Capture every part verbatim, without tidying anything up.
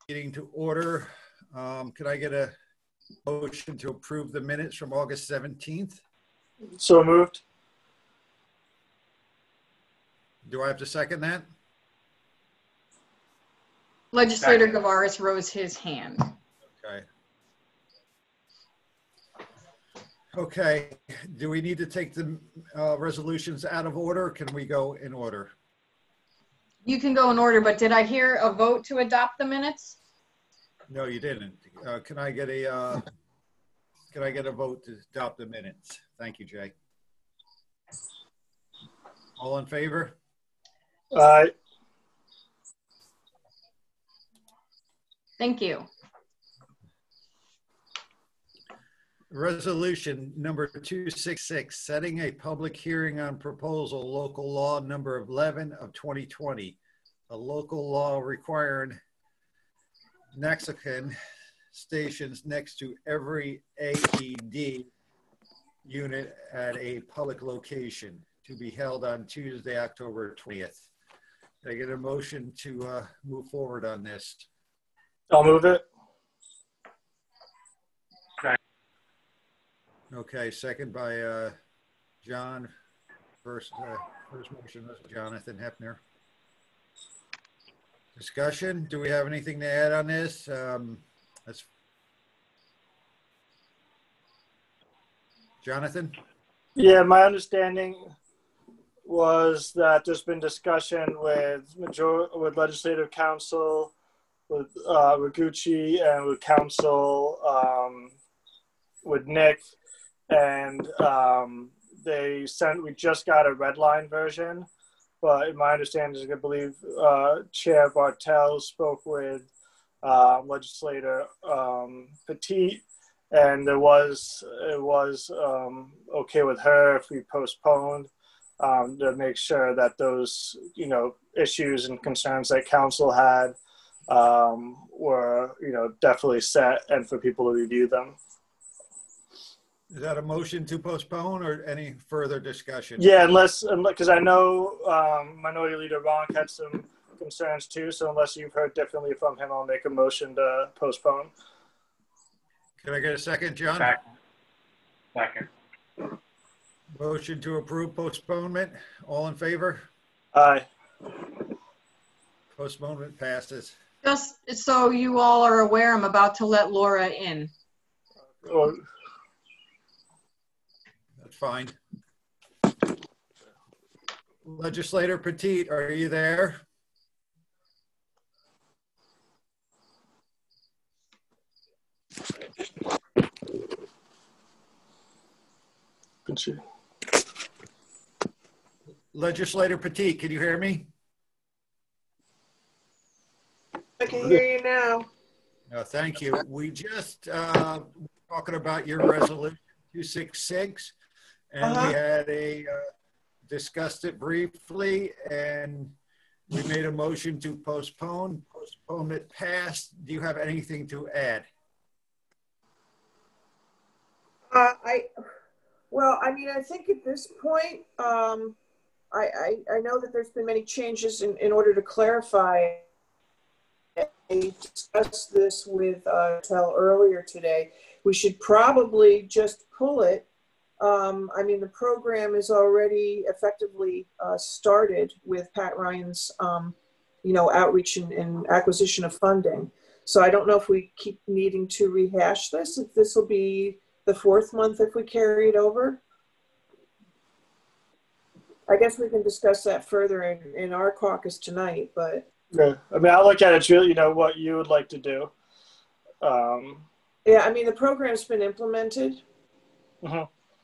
meeting to order. Um, could I get a motion to approve the minutes from August seventeenth? So moved. Do I have to second that? Legislator Gavaris rose his hand. Okay. Okay, do we need to take the uh, resolutions out of order? Or can we go in order? You can go in order, but did I hear a vote to adopt the minutes? No, you didn't. Uh, can I get a, uh, can I get a vote to adopt the minutes? Thank you, Jay. All in favor? Aye. Thank you. Resolution number two sixty-six, setting a public hearing on proposal local law number eleven of twenty twenty, a local law requiring Naxicon stations next to every A E D unit at a public location to be held on Tuesday, October twentieth. Can I get a motion to uh, move forward on this? I'll move it. Okay, second by uh, John. First, uh, first motion was Jonathan Hepner. Discussion. Do we have anything to add on this? Um, that's Jonathan. Yeah, my understanding was that there's been discussion with major with legislative council, with uh, Ragucci, and with council, um, with Nick. And um, they sent, we just got a red line version, but in my understanding is I believe uh, Chair Bartel spoke with uh, legislator um, Petit, and there was, it was um, okay with her if we postponed um, to make sure that those, you know, issues and concerns that council had um, were, you know, definitely set and for people to review them. Is that a motion to postpone or any further discussion? Yeah, unless, because I know um, Minority Leader Ronk had some concerns too, so unless you've heard differently from him, I'll make a motion to postpone. Can I get a second, John? Second. Second. Motion to approve postponement. All in favor? Aye. Postponement passes. Just so you all are aware, I'm about to let Laura in. Or, That's fine. Legislator Petit, are you there? Can she? Legislator Petit, can you hear me? I can hear you now. No, thank you. We just uh, talking about your resolution two sixty-six, and Uh-huh. we had a uh, discussed it briefly, and we made a motion to postpone. Postponement passed. Do you have anything to add? Uh, I, well, I mean, I think at this point, um, I, I, I know that there's been many changes in, in order to clarify. I discussed this with uh, Tel earlier today. We should probably just pull it. Um, I mean, the program is already effectively uh, started with Pat Ryan's, um, you know, outreach and, and acquisition of funding. So I don't know if we keep needing to rehash this, if this will be the fourth month if we carry it over. I guess we can discuss that further in, in our caucus tonight, but. Yeah, I mean, I look at it, it's really, you know, what you would like to do. Um, Yeah, I mean, the program's been implemented. mhm.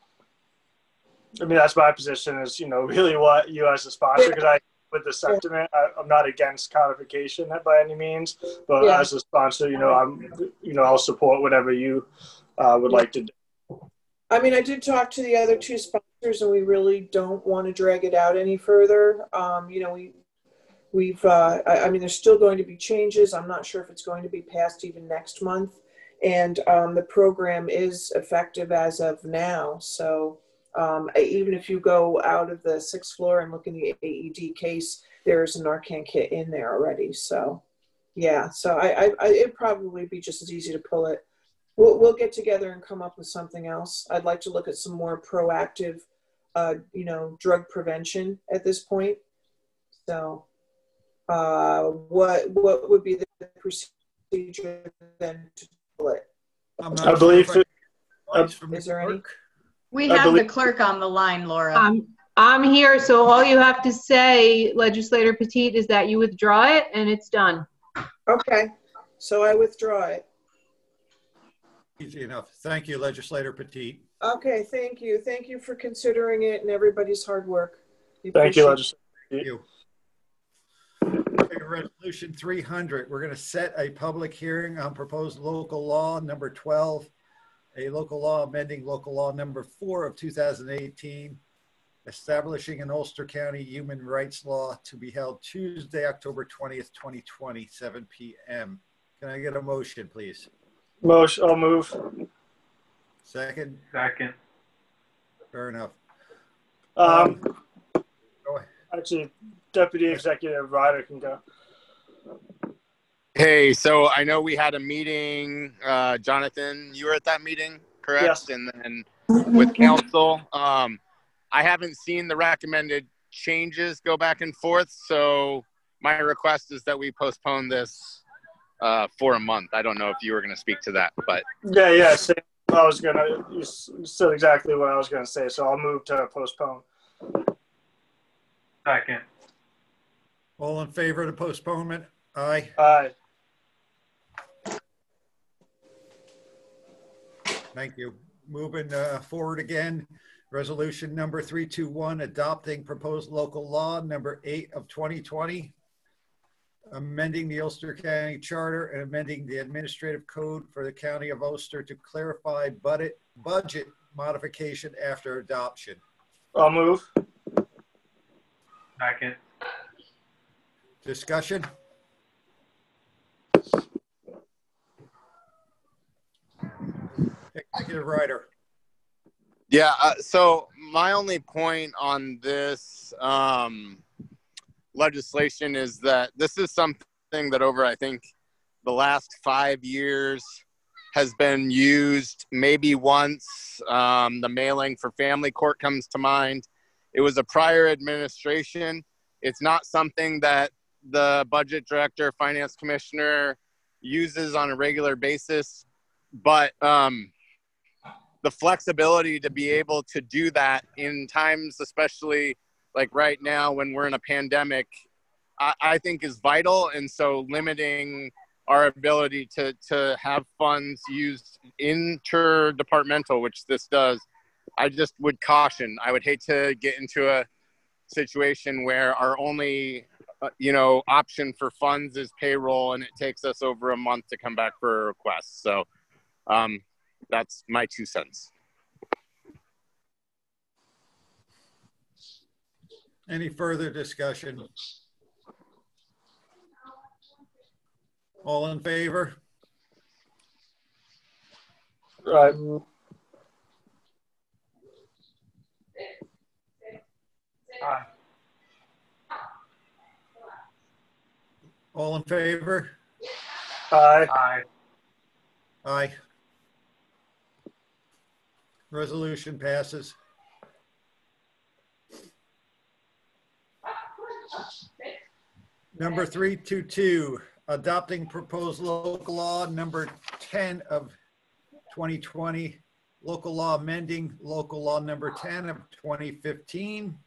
I mean, that's my position is, you know, really what you as a sponsor, because I, with the sentiment, I, I'm not against codification by any means, but Yeah. as a sponsor, you know, I'm, you know, I'll support whatever you uh, would Yeah. like to do. I mean, I did talk to the other two sponsors, and we really don't want to drag it out any further. Um, you know, we, we've, uh, I, I mean, there's still going to be changes. I'm not sure if it's going to be passed even next month. And um, the program is effective as of now. So um, even if you go out of the sixth floor and look in the A E D case, there's a Narcan kit in there already. So yeah, so I, I, I it'd probably be just as easy to pull it. We'll, we'll get together and come up with something else. I'd like to look at some more proactive, uh, you know, drug prevention at this point. So, uh, what what would be the procedure then to pull it? I'm not I sure believe if I- it- Advice from Is the there any? clerk? We I have the believe- clerk on the line, Laura. Um, I'm here, so all you have to say, Legislator Petit, is that you withdraw it and it's done. Okay, so I withdraw it. Easy enough. Thank you, Legislator Petit. Okay, thank you. Thank you for considering it and everybody's hard work. We Thank you, appreciate Legislator. Thank you. Okay, Resolution three hundred, we're going to set a public hearing on proposed local law number twelve, a local law amending local law number four of two thousand eighteen, establishing an Ulster County human rights law to be held Tuesday, October twentieth, twenty twenty, seven p m Can I get a motion, please? Motion, I'll move. Second? Second. Fair enough. Um, Go ahead. actually, Deputy Executive Ryder can go. Hey, so I know we had a meeting, uh, Jonathan, you were at that meeting, correct? Yes. And then with council, um, I haven't seen the recommended changes go back and forth. So my request is that we postpone this uh, for a month. I don't know if you were going to speak to that, but Yeah, yeah. Same. I was gonna. You said exactly what I was gonna say, so I'll move to postpone. Second. All in favor of the postponement? Aye. Aye. Thank you. Moving uh, forward again, resolution number three two one, adopting proposed local law number eight of twenty twenty, amending the Ulster County Charter and amending the administrative code for the County of Ulster to clarify budget, budget modification after adoption. I'll move. Second. Discussion? Executive Ryder. yeah. Uh, so my only point on this um, legislation is that this is something that over, I think, the last five years has been used maybe once. Um, the mailing for family court comes to mind. It was a prior administration. It's not something that the budget director, finance commissioner uses on a regular basis, but um, the flexibility to be able to do that in times, especially like right now when we're in a pandemic, I, I think is vital. And so limiting our ability to, to have funds used interdepartmental, which this does, I just would caution. I would hate to get into a situation where our only, uh, you know, option for funds is payroll, and it takes us over a month to come back for a request. So um, that's my two cents. Any further discussion? All in favor? Right. Aye. All in favor? Aye. Aye. Aye. Resolution passes. Number three two two, adopting proposed local law number ten of twenty twenty, local law amending local law number ten of twenty fifteen.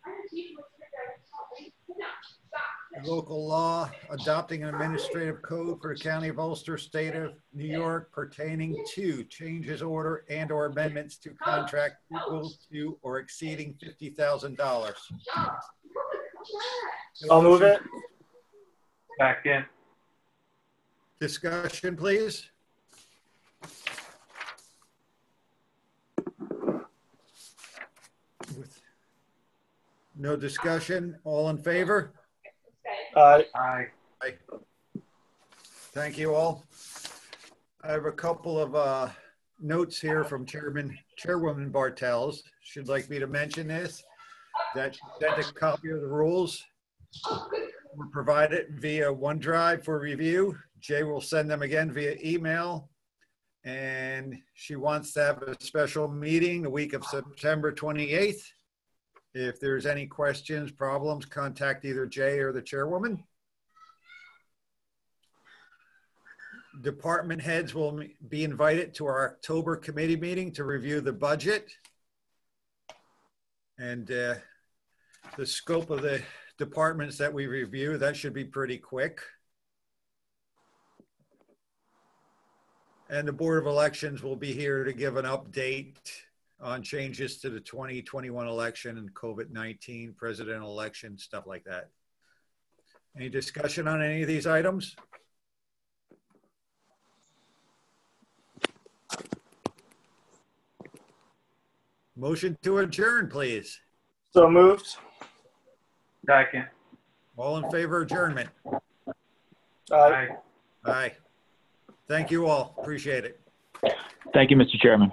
Local law adopting an administrative code for the County of Ulster, State of New York pertaining to changes, order, and or amendments to contract equal to or exceeding fifty thousand dollars. I'll move it. Second. Discussion, please. With no discussion, all in favor? Aye. Aye. Aye. Thank you all. I have a couple of uh, notes here from Chairman, Chairwoman Bartels. She'd like me to mention this, that she sent a copy of the rules were provided via OneDrive for review. Jay will send them again via email. And she wants to have a special meeting the week of September twenty-eighth. If there's any questions, problems, contact either Jay or the chairwoman. Department heads will be invited to our October committee meeting to review the budget. And uh, the scope of the departments that we review, that should be pretty quick. And the Board of Elections will be here to give an update on changes to the twenty twenty-one election and COVID nineteen presidential election, stuff like that. Any discussion on any of these items? Motion to adjourn, please. So moved. Second. All in favor of adjournment? Aye. Aye. Aye. Thank you all. Appreciate it. Thank you, Mister Chairman.